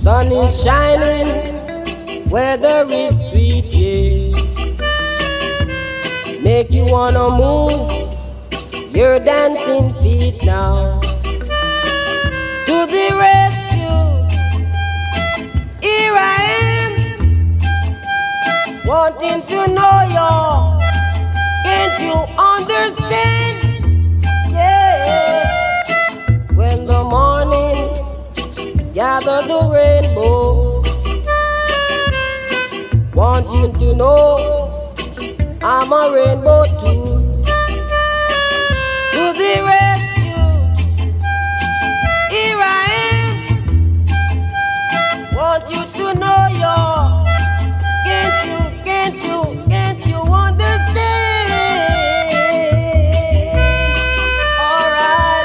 Sun is shining, weather is sweet, yeah. Make you wanna move your dancing feet now. To the rescue, here I am, wanting to know you. Can't you understand? Yeah. When the morning gather the rainbow, want you to know I'm a rainbow too. To the rescue, here I am. Want you to know you. Can't you understand? Alright.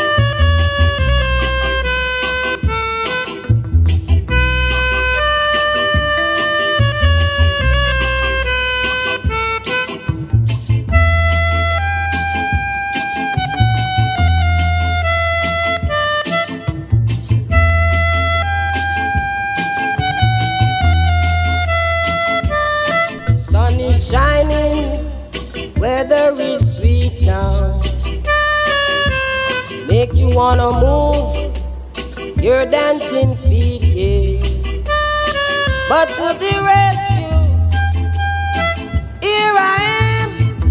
Sun is shining, weather is sweet now. Make you wanna move your dancing feet, yeah. But to the rescue, here I am.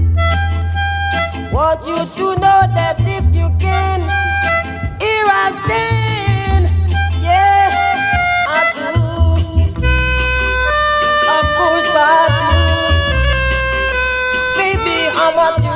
Want you to know that if you can, here I stand. Yeah, I do. Of course I do. Baby, I want you